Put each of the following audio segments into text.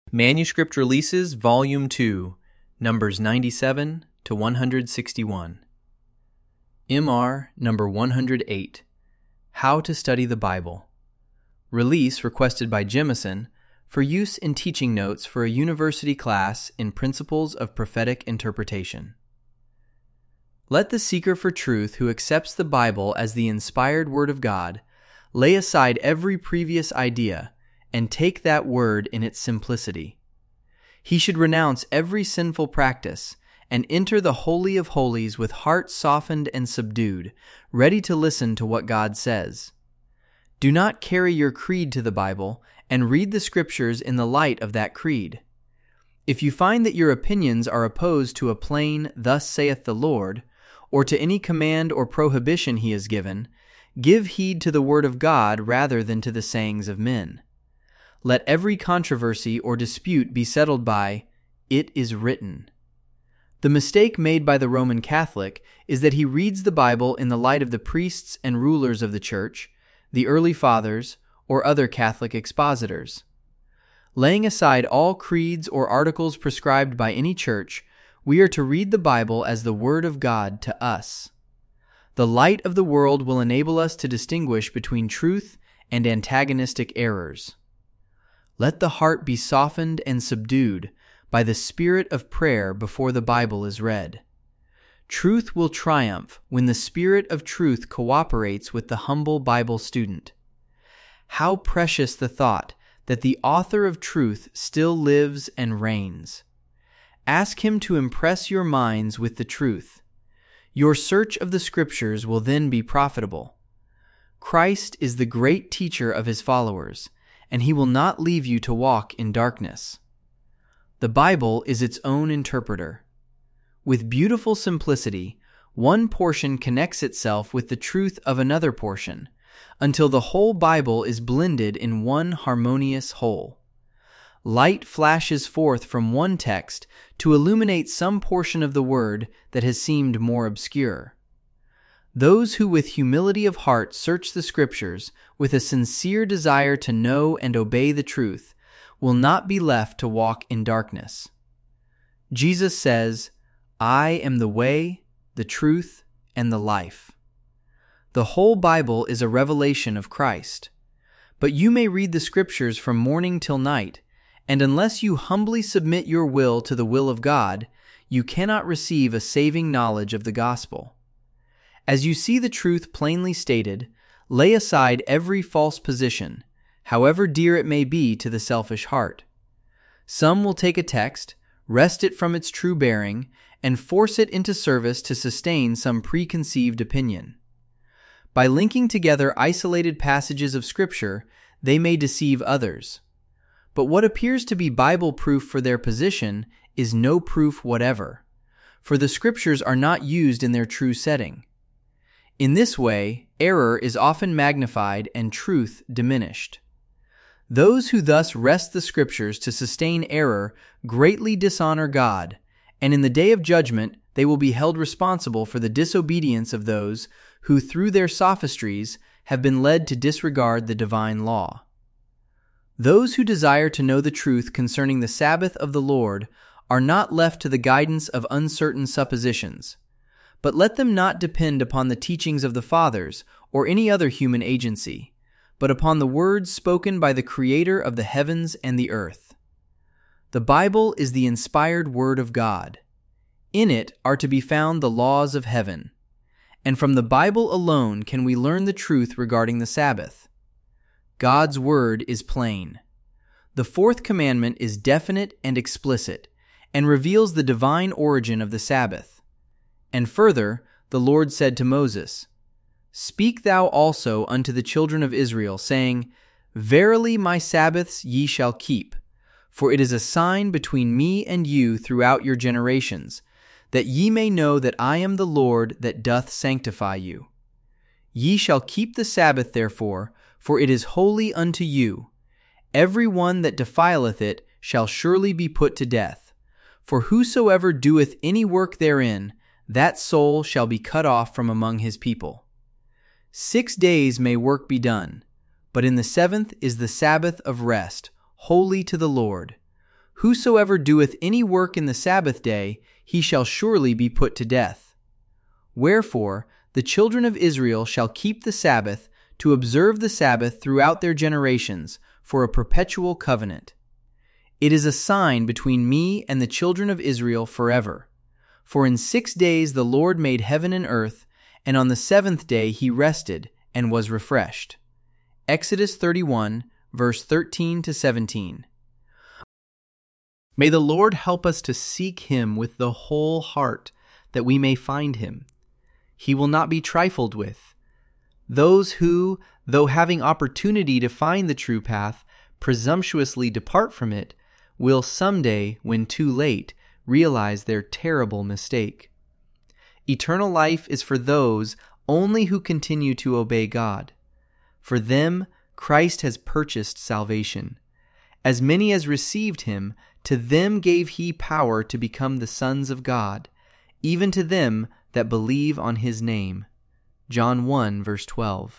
Manuscript Releases, Volume 2, Numbers 97 to 161. MR Number 108, How to Study the Bible. Release requested by Jemison for use in teaching notes for a university class in Principles of Prophetic Interpretation. Let the seeker for truth who accepts the Bible as the inspired Word of God lay aside every previous idea and take that word in its simplicity. He should renounce every sinful practice and enter the Holy of Holies with heart softened and subdued, ready to listen to what God says. Do not carry your creed to the Bible and read the Scriptures in the light of that creed. If you find that your opinions are opposed to a plain, "Thus saith the Lord," or to any command or prohibition He has given, give heed to the Word of God rather than to the sayings of men. Let every controversy or dispute be settled by, "It is written." The mistake made by the Roman Catholic is that he reads the Bible in the light of the priests and rulers of the Church, the early Fathers, or other Catholic expositors. Laying aside all creeds or articles prescribed by any church, we are to read the Bible as the Word of God to us. The light of the world will enable us to distinguish between truth and antagonistic errors. Let the heart be softened and subdued by the spirit of prayer before the Bible is read. Truth will triumph when the Spirit of truth cooperates with the humble Bible student. How precious the thought that the author of truth still lives and reigns. Ask Him to impress your minds with the truth. Your search of the Scriptures will then be profitable. Christ is the great teacher of His followers, and He will not leave you to walk in darkness. The Bible is its own interpreter. With beautiful simplicity, one portion connects itself with the truth of another portion, until the whole Bible is blended in one harmonious whole. Light flashes forth from one text to illuminate some portion of the Word that has seemed more obscure. Those who with humility of heart search the Scriptures with a sincere desire to know and obey the truth will not be left to walk in darkness. Jesus says, "I am the way, the truth, and the life." The whole Bible is a revelation of Christ. But you may read the Scriptures from morning till night, and unless you humbly submit your will to the will of God, you cannot receive a saving knowledge of the gospel. As you see the truth plainly stated, lay aside every false position, however dear it may be to the selfish heart. Some will take a text, wrest it from its true bearing, and force it into service to sustain some preconceived opinion. By linking together isolated passages of Scripture, they may deceive others. But what appears to be Bible proof for their position is no proof whatever, for the Scriptures are not used in their true setting. In this way, error is often magnified and truth diminished. Those who thus wrest the Scriptures to sustain error greatly dishonor God, and in the day of judgment they will be held responsible for the disobedience of those who through their sophistries have been led to disregard the divine law. Those who desire to know the truth concerning the Sabbath of the Lord are not left to the guidance of uncertain suppositions. But let them not depend upon the teachings of the Fathers or any other human agency, but upon the words spoken by the Creator of the heavens and the earth. The Bible is the inspired Word of God. In it are to be found the laws of heaven, and from the Bible alone can we learn the truth regarding the Sabbath. God's Word is plain. The fourth commandment is definite and explicit, and reveals the divine origin of the Sabbath. And further, the Lord said to Moses, "Speak thou also unto the children of Israel, saying, Verily my Sabbaths ye shall keep, for it is a sign between me and you throughout your generations, that ye may know that I am the Lord that doth sanctify you. Ye shall keep the Sabbath therefore, for it is holy unto you. Every one that defileth it shall surely be put to death. For whosoever doeth any work therein, that soul shall be cut off from among his people. 6 days may work be done, but in the 7th is the Sabbath of rest, holy to the Lord. Whosoever doeth any work in the Sabbath day, he shall surely be put to death. Wherefore the children of Israel shall keep the Sabbath, to observe the Sabbath throughout their generations, for a perpetual covenant. It is a sign between me and the children of Israel forever. For in 6 days the Lord made heaven and earth, and on the 7th day he rested and was refreshed. Exodus 31, verse 13 to 17. May the Lord help us to seek Him with the whole heart, that we may find Him. He will not be trifled with. Those who, though having opportunity to find the true path, presumptuously depart from it, will someday, when too late, realize their terrible mistake. Eternal life is for those only who continue to obey God. For them, Christ has purchased salvation. As many as received Him, to them gave He power to become the sons of God, even to them that believe on His name. John 1, verse 12.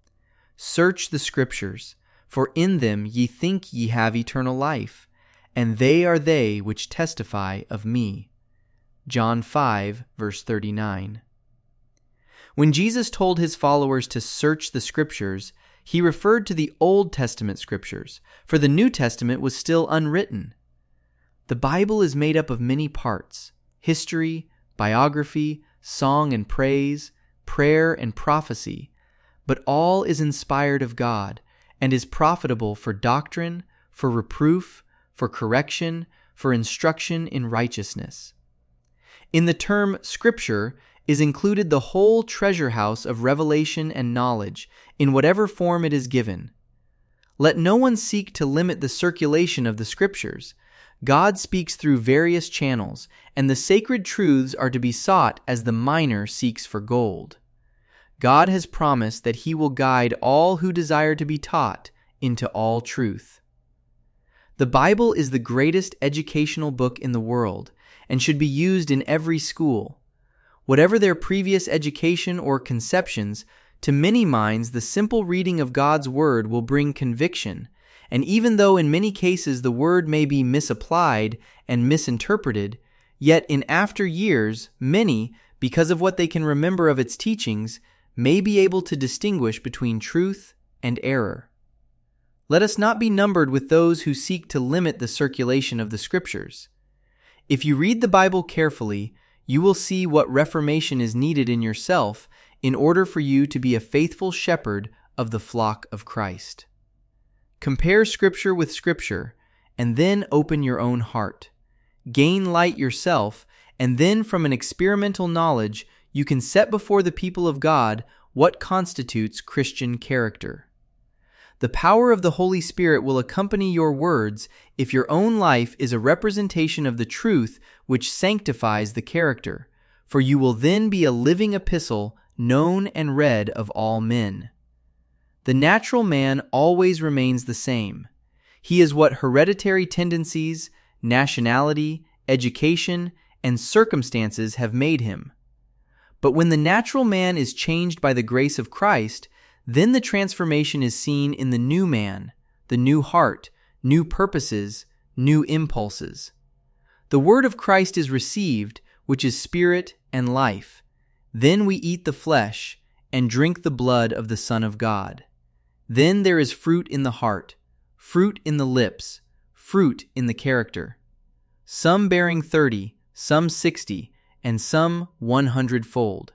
Search the Scriptures, for in them ye think ye have eternal life, and they are they which testify of me. John 5, verse 39. When Jesus told His followers to search the Scriptures, He referred to the Old Testament Scriptures, for the New Testament was still unwritten. The Bible is made up of many parts: history, biography, song and praise, prayer and prophecy, but all is inspired of God and is profitable for doctrine, for reproof, for correction, for instruction in righteousness. In the term Scripture is included the whole treasure house of revelation and knowledge, in whatever form it is given. Let no one seek to limit the circulation of the Scriptures. God speaks through various channels, and the sacred truths are to be sought as the miner seeks for gold. God has promised that He will guide all who desire to be taught into all truth. The Bible is the greatest educational book in the world and should be used in every school. Whatever their previous education or conceptions, to many minds the simple reading of God's Word will bring conviction, and even though in many cases the Word may be misapplied and misinterpreted, yet in after years many, because of what they can remember of its teachings, may be able to distinguish between truth and error. Let us not be numbered with those who seek to limit the circulation of the Scriptures. If you read the Bible carefully, you will see what reformation is needed in yourself in order for you to be a faithful shepherd of the flock of Christ. Compare Scripture with Scripture, and then open your own heart. Gain light yourself, and then from an experimental knowledge, you can set before the people of God what constitutes Christian character. The power of the Holy Spirit will accompany your words if your own life is a representation of the truth which sanctifies the character, for you will then be a living epistle known and read of all men. The natural man always remains the same. He is what hereditary tendencies, nationality, education, and circumstances have made him. But when the natural man is changed by the grace of Christ, then the transformation is seen in the new man, the new heart, new purposes, new impulses. The word of Christ is received, which is spirit and life. Then we eat the flesh and drink the blood of the Son of God. Then there is fruit in the heart, fruit in the lips, fruit in the character. Some bearing 30, some 60, and some 100-fold.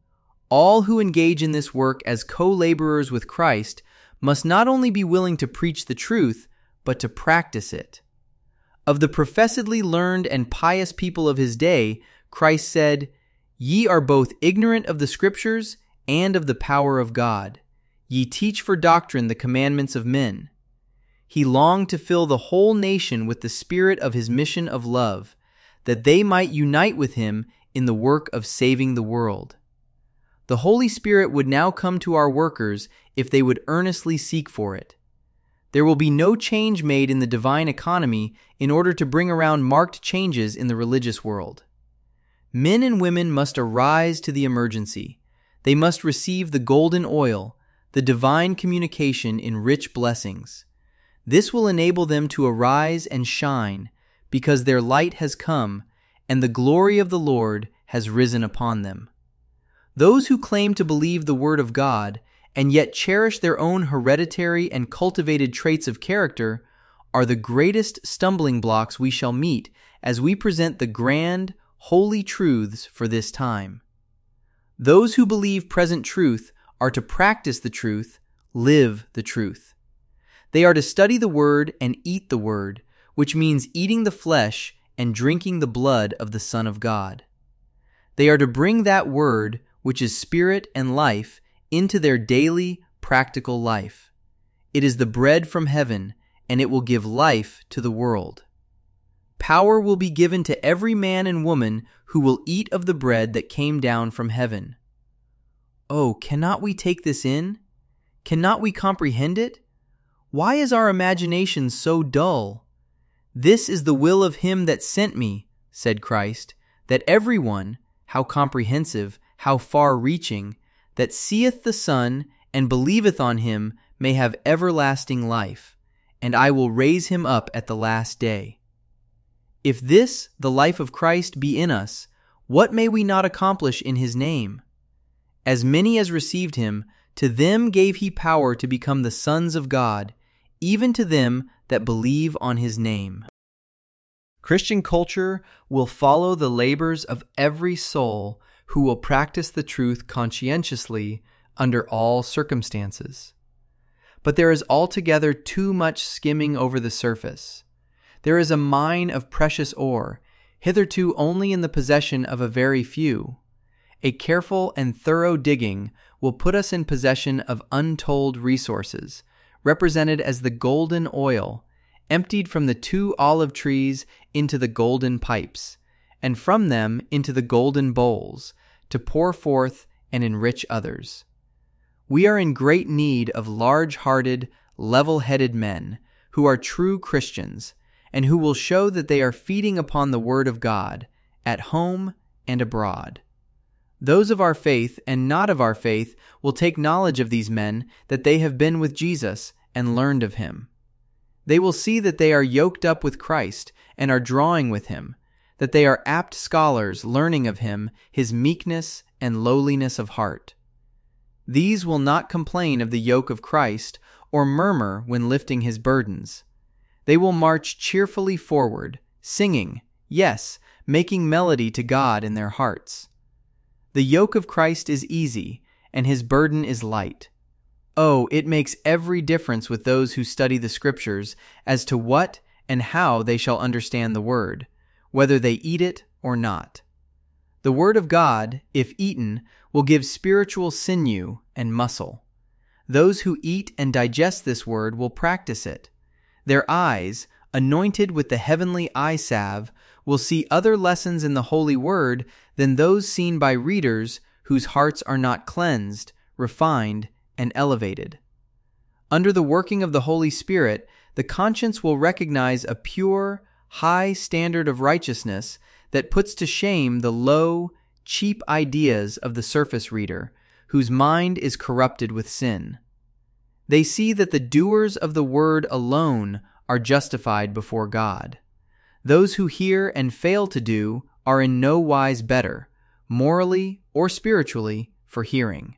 All who engage in this work as co-laborers with Christ must not only be willing to preach the truth, but to practice it. Of the professedly learned and pious people of his day, Christ said, "Ye are both ignorant of the Scriptures and of the power of God. Ye teach for doctrine the commandments of men." He longed to fill the whole nation with the spirit of his mission of love, that they might unite with him in the work of saving the world. The Holy Spirit would now come to our workers if they would earnestly seek for it. There will be no change made in the divine economy in order to bring around marked changes in the religious world. Men and women must arise to the emergency. They must receive the golden oil, the divine communication in rich blessings. This will enable them to arise and shine, because their light has come, and the glory of the Lord has risen upon them. Those who claim to believe the Word of God and yet cherish their own hereditary and cultivated traits of character are the greatest stumbling blocks we shall meet as we present the grand, holy truths for this time. Those who believe present truth are to practice the truth, live the truth. They are to study the Word and eat the Word, which means eating the flesh and drinking the blood of the Son of God. They are to bring that Word, which is spirit and life, into their daily, practical life. It is the bread from heaven, and it will give life to the world. Power will be given to every man and woman who will eat of the bread that came down from heaven. Oh, cannot we take this in? Cannot we comprehend it? Why is our imagination so dull? This is the will of him that sent me, said Christ, that everyone, how comprehensive, how far-reaching, that seeth the Son and believeth on him may have everlasting life, and I will raise him up at the last day. If this, the life of Christ, be in us, what may we not accomplish in his name? As many as received him, to them gave he power to become the sons of God, even to them that believe on his name. Christian culture will follow the labors of every soul who will practice the truth conscientiously under all circumstances. But there is altogether too much skimming over the surface. There is a mine of precious ore, hitherto only in the possession of a very few. A careful and thorough digging will put us in possession of untold resources, represented as the golden oil, emptied from the 2 olive trees into the golden pipes, and from them into the golden bowls, to pour forth and enrich others. We are in great need of large-hearted, level-headed men who are true Christians and who will show that they are feeding upon the Word of God at home and abroad. Those of our faith and not of our faith will take knowledge of these men that they have been with Jesus and learned of him. They will see that they are yoked up with Christ and are drawing with him, that they are apt scholars learning of him, his meekness and lowliness of heart. These will not complain of the yoke of Christ or murmur when lifting his burdens. They will march cheerfully forward, singing, yes, making melody to God in their hearts. The yoke of Christ is easy, and his burden is light. Oh, it makes every difference with those who study the Scriptures as to what and how they shall understand the Word, whether they eat it or not. The Word of God, if eaten, will give spiritual sinew and muscle. Those who eat and digest this Word will practice it. Their eyes, anointed with the heavenly eye salve, will see other lessons in the Holy Word than those seen by readers whose hearts are not cleansed, refined, and elevated. Under the working of the Holy Spirit, the conscience will recognize a pure, high standard of righteousness that puts to shame the low, cheap ideas of the surface reader, whose mind is corrupted with sin. They see that the doers of the Word alone are justified before God. Those who hear and fail to do are in no wise better, morally or spiritually, for hearing.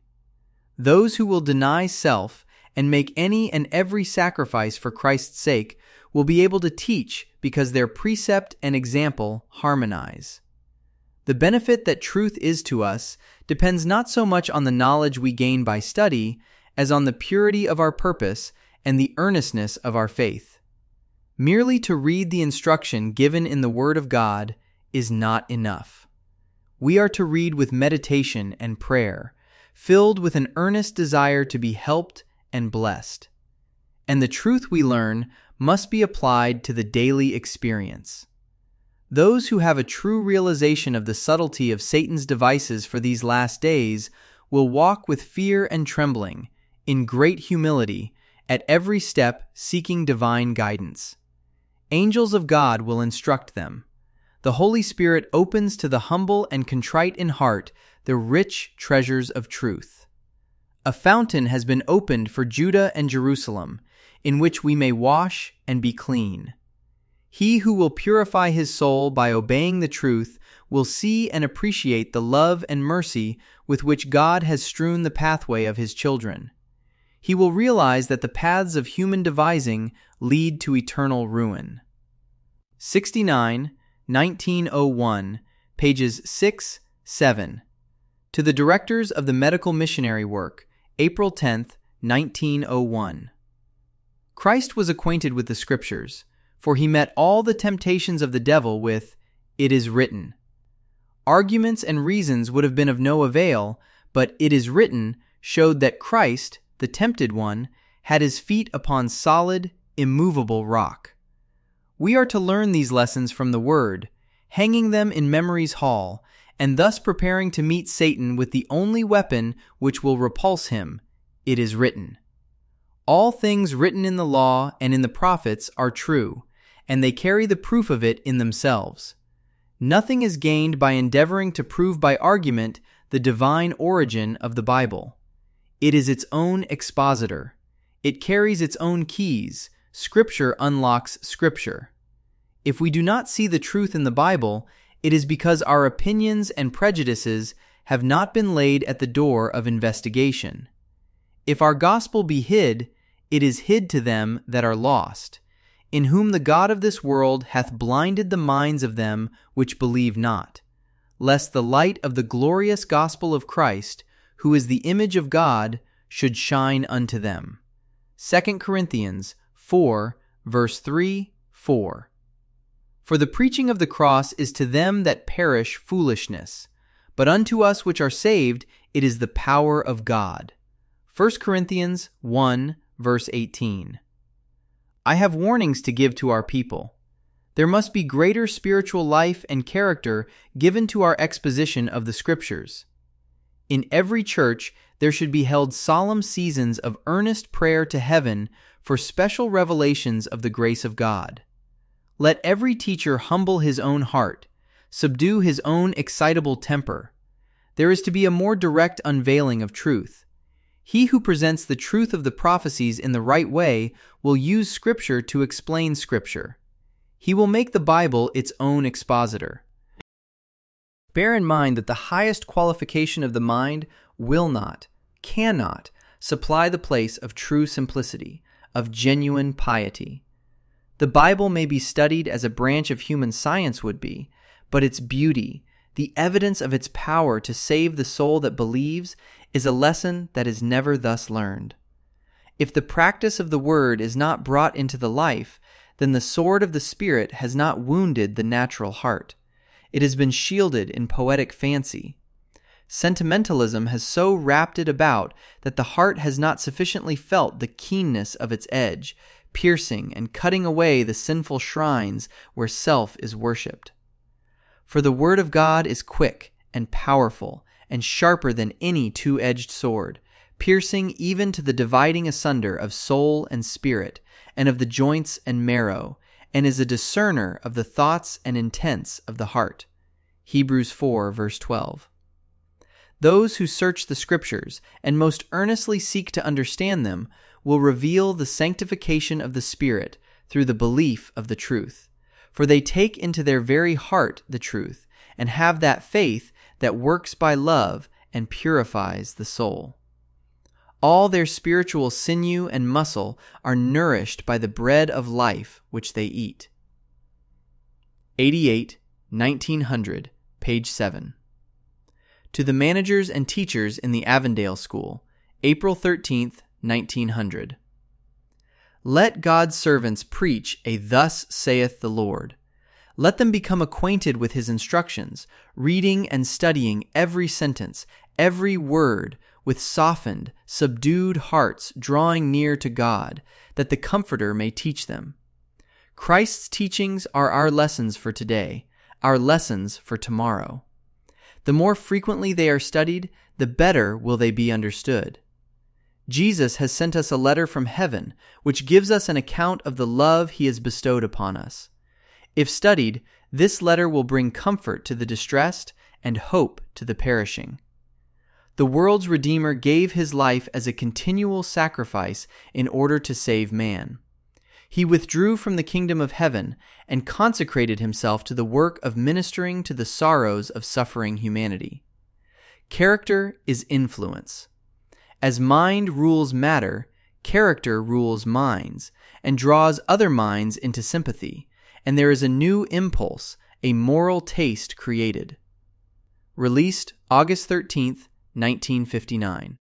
Those who will deny self and make any and every sacrifice for Christ's sake will be able to teach because their precept and example harmonize. The benefit that truth is to us depends not so much on the knowledge we gain by study as on the purity of our purpose and the earnestness of our faith. Merely to read the instruction given in the Word of God is not enough. We are to read with meditation and prayer, filled with an earnest desire to be helped and blessed. And the truth we learn must be applied to the daily experience. Those who have a true realization of the subtlety of Satan's devices for these last days will walk with fear and trembling, in great humility, at every step seeking divine guidance. Angels of God will instruct them. The Holy Spirit opens to the humble and contrite in heart the rich treasures of truth. A fountain has been opened for Judah and Jerusalem, in which we may wash and be clean. He who will purify his soul by obeying the truth will see and appreciate the love and mercy with which God has strewn the pathway of his children. He will realize that the paths of human devising lead to eternal ruin. 69, 1901, pages 6, 7. To the Directors of the Medical Missionary Work, April 10, 1901. Christ was acquainted with the Scriptures, for he met all the temptations of the devil with, "It is written." Arguments and reasons would have been of no avail, but "it is written" showed that Christ, the tempted one, had his feet upon solid, immovable rock. We are to learn these lessons from the Word, hanging them in memory's hall, and thus preparing to meet Satan with the only weapon which will repulse him: "It is written." All things written in the law and in the prophets are true, and they carry the proof of it in themselves. Nothing is gained by endeavoring to prove by argument the divine origin of the Bible. It is its own expositor. It carries its own keys. Scripture unlocks Scripture. If we do not see the truth in the Bible, it is because our opinions and prejudices have not been laid at the door of investigation. If our gospel be hid, it is hid to them that are lost, in whom the God of this world hath blinded the minds of them which believe not, lest the light of the glorious gospel of Christ, who is the image of God, should shine unto them. 2 Corinthians 4, verse 3, 4. For the preaching of the cross is to them that perish foolishness, but unto us which are saved it is the power of God. 1 Corinthians 1, verse 18. I have warnings to give to our people. There must be greater spiritual life and character given to our exposition of the Scriptures. In every church, there should be held solemn seasons of earnest prayer to heaven for special revelations of the grace of God. Let every teacher humble his own heart, subdue his own excitable temper. There is to be a more direct unveiling of truth. He who presents the truth of the prophecies in the right way will use Scripture to explain Scripture. He will make the Bible its own expositor. Bear in mind that the highest qualification of the mind will not, cannot, supply the place of true simplicity, of genuine piety. The Bible may be studied as a branch of human science would be, but its beauty, the evidence of its power to save the soul that believes, is a lesson that is never thus learned. If the practice of the Word is not brought into the life, then the sword of the Spirit has not wounded the natural heart. It has been shielded in poetic fancy. Sentimentalism has so wrapped it about that the heart has not sufficiently felt the keenness of its edge, piercing and cutting away the sinful shrines where self is worshipped. For the Word of God is quick and powerful and sharper than any two-edged sword, piercing even to the dividing asunder of soul and spirit, and of the joints and marrow, and is a discerner of the thoughts and intents of the heart. Hebrews 4, verse 12. Those who search the Scriptures and most earnestly seek to understand them will reveal the sanctification of the Spirit through the belief of the truth, for they take into their very heart the truth, and have that faith that works by love and purifies the soul. All their spiritual sinew and muscle are nourished by the bread of life which they eat. 88, 1900, page 7. To the managers and teachers in the Avondale School, April 13th, 1900. Let God's servants preach a "Thus saith the Lord." Let them become acquainted with His instructions, reading and studying every sentence, every word, with softened, subdued hearts drawing near to God, that the Comforter may teach them. Christ's teachings are our lessons for today, our lessons for tomorrow. The more frequently they are studied, the better will they be understood. Jesus has sent us a letter from heaven, which gives us an account of the love He has bestowed upon us. If studied, this letter will bring comfort to the distressed and hope to the perishing. The world's Redeemer gave His life as a continual sacrifice in order to save man. He withdrew from the kingdom of heaven and consecrated himself to the work of ministering to the sorrows of suffering humanity. Character is influence. As mind rules matter, character rules minds and draws other minds into sympathy, and there is a new impulse, a moral taste created. Released August 13th, 1959.